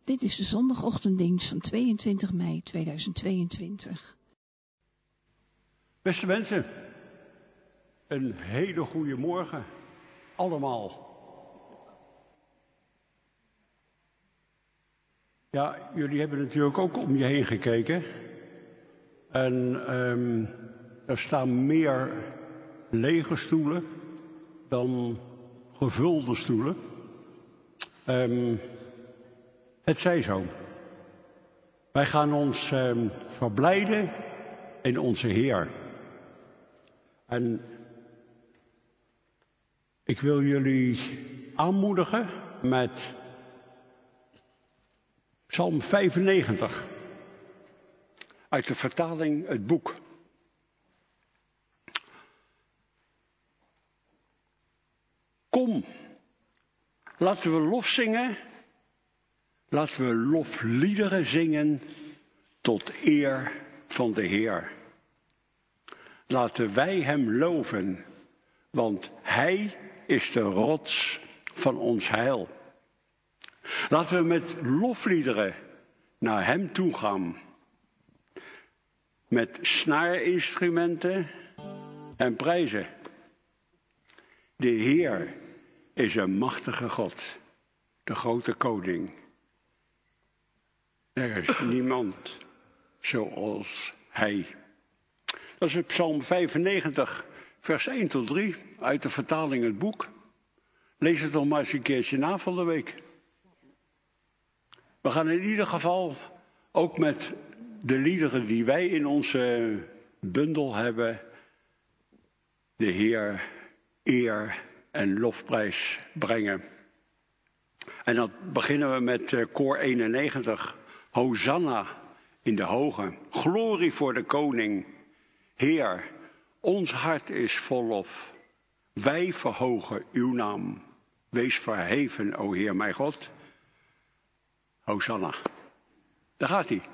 Dit is de zondagochtenddienst van 22 mei 2022. Beste mensen, een hele goede morgen allemaal. Ja, jullie hebben natuurlijk ook om je heen gekeken. En er staan meer lege stoelen dan gevulde stoelen. Het zij zo. Wij gaan ons verblijden in onze Heer. En ik wil jullie aanmoedigen met Psalm 95 uit de vertaling Het Boek. Kom, laten we lof zingen, laten we lofliederen zingen tot eer van de Heer. Laten wij hem loven, want hij is de rots van ons heil. Laten we met lofliederen naar hem toe gaan. Met snaarinstrumenten en prijzen. De Heer is een machtige God, de grote koning. Er is niemand zoals hij. Dat is Psalm 95, vers 1 tot 3, uit de vertaling Het Boek. Lees het nog maar eens een keertje na van de week. We gaan in ieder geval ook met de liederen die wij in onze bundel hebben, de Heer eer en lofprijs brengen. En dan beginnen we met koor 91. Hosanna in de hoge, glorie voor de koning. Heer, ons hart is vol lof. Wij verhogen uw naam. Wees verheven, o Heer mijn God. Hosanna. Daar gaat hij.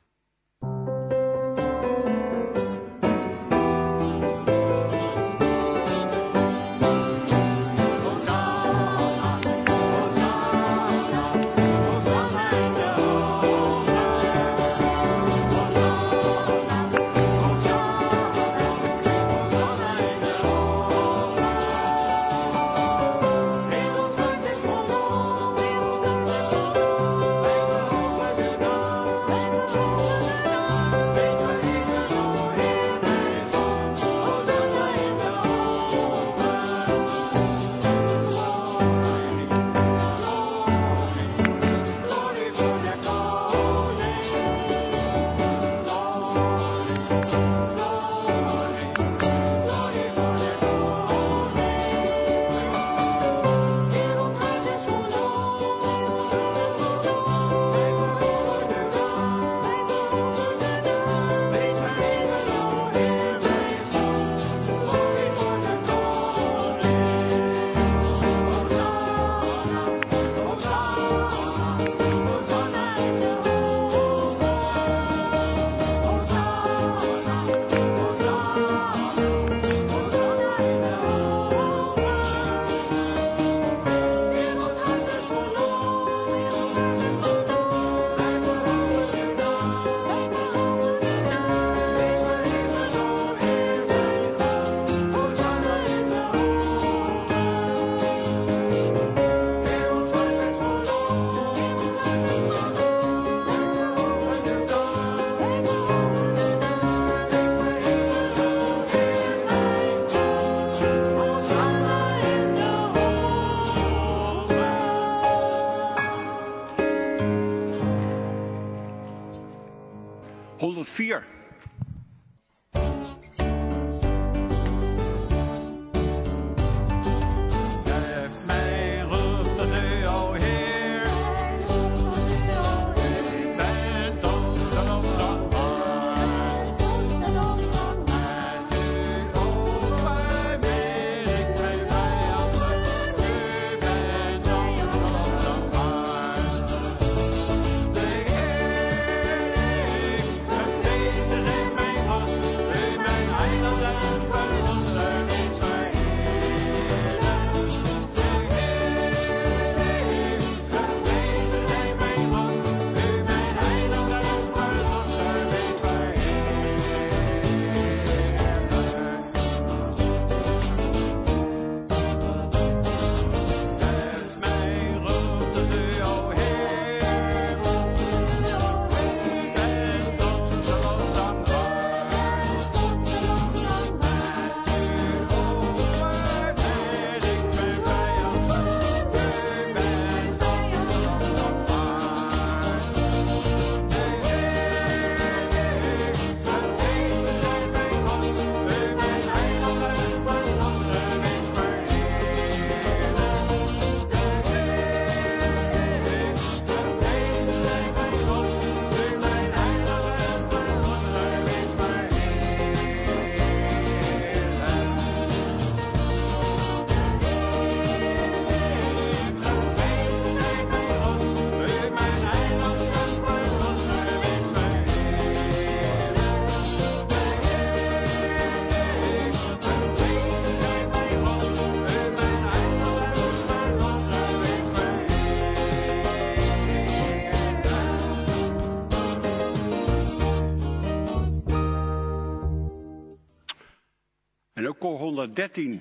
Vier. Deze En ook koor 113,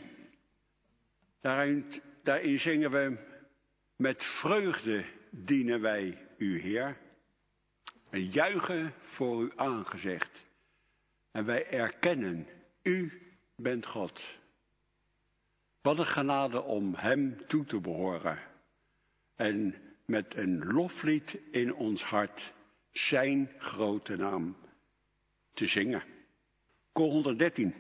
daarin zingen we: met vreugde dienen wij u, Heer. En juichen voor uw aangezicht. En wij erkennen, u bent God. Wat een genade om hem toe te behoren. En met een loflied in ons hart zijn grote naam te zingen. Koor 113.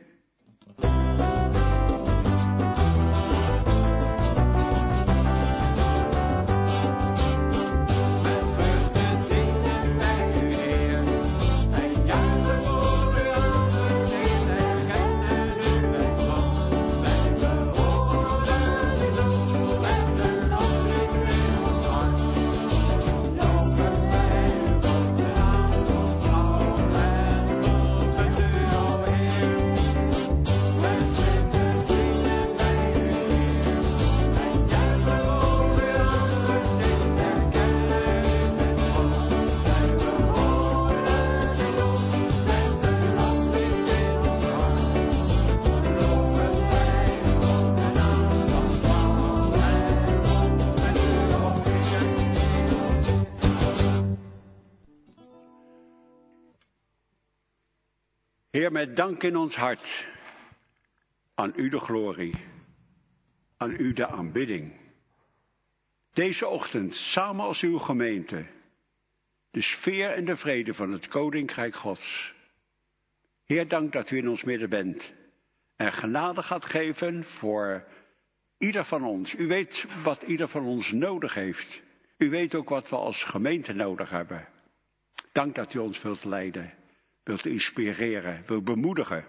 Heer, met dank in ons hart, aan u de glorie, aan u de aanbidding. Deze ochtend, samen als uw gemeente, de sfeer en de vrede van het Koninkrijk Gods. Heer, dank dat u in ons midden bent en genade gaat geven voor ieder van ons. U weet wat ieder van ons nodig heeft. U weet ook wat we als gemeente nodig hebben. Dank dat u ons wilt leiden. Wilt inspireren, wilt bemoedigen.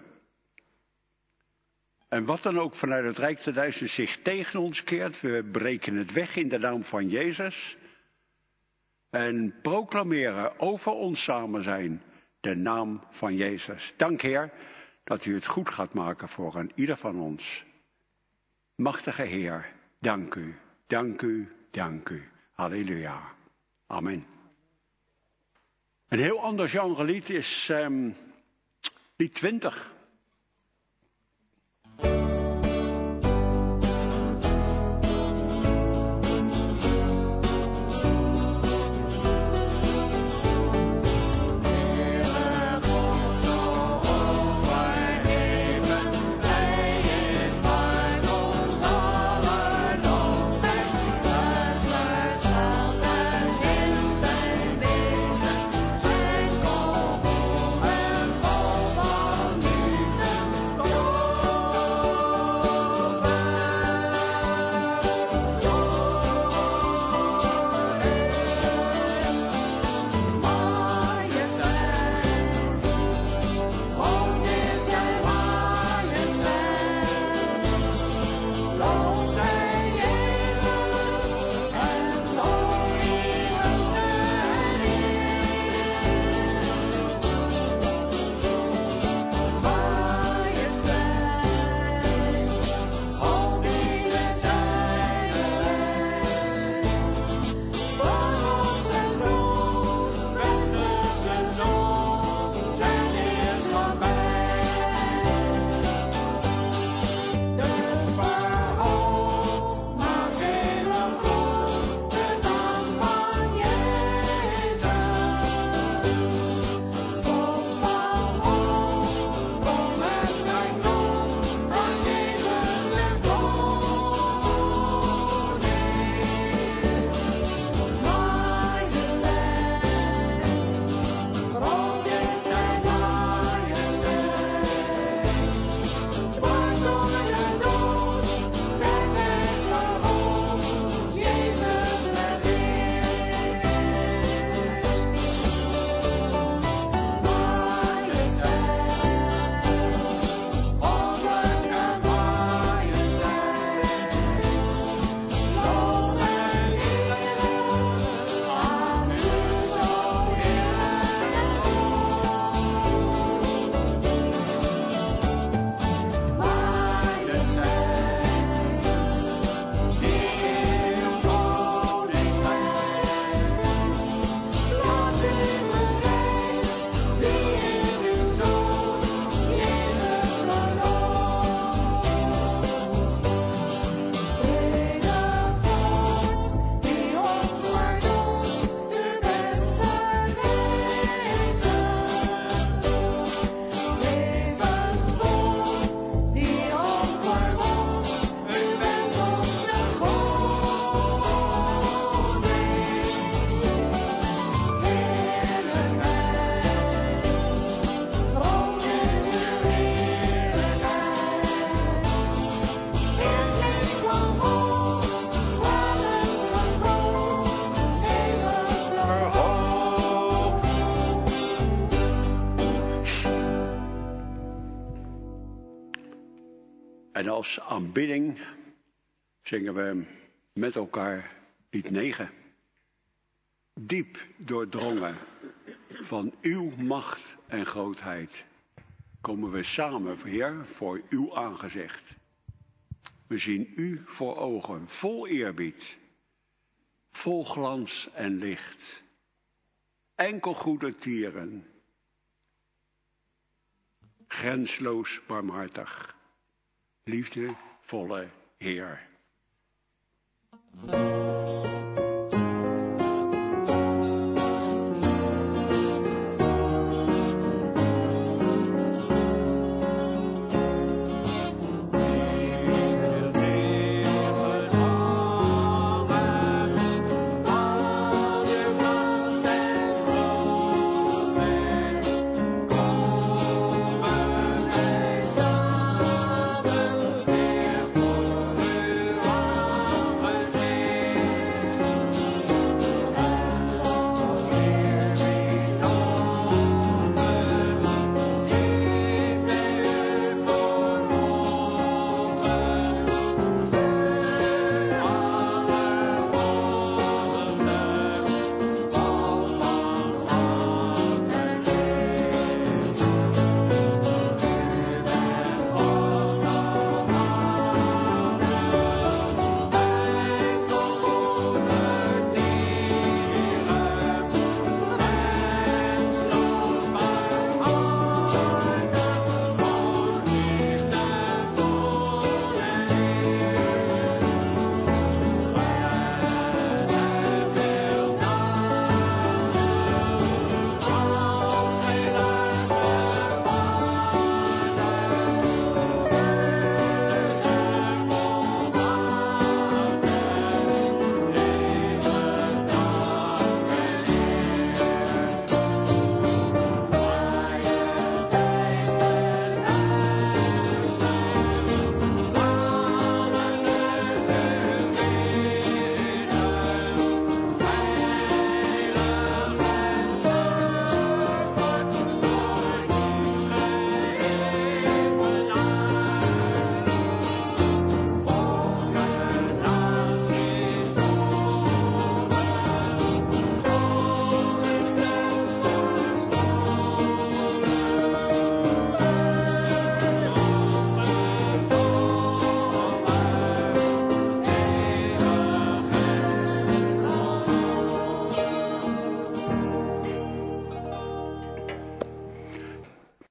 En wat dan ook vanuit het Rijk der Duisternis zich tegen ons keert, we breken het weg in de naam van Jezus. En proclameren over ons samen zijn de naam van Jezus. Dank Heer dat u het goed gaat maken voor een ieder van ons. Machtige Heer, dank u, dank u, dank u. Halleluja. Amen. Een heel ander genre lied is lied 20. Nu En als aanbidding zingen we met elkaar lied 9. Diep doordrongen van uw macht en grootheid komen we samen, Heer, voor uw aangezicht. We zien u voor ogen, vol eerbied, vol glans en licht. Enkel goede tieren, grensloos barmhartig, liefdevolle Heer.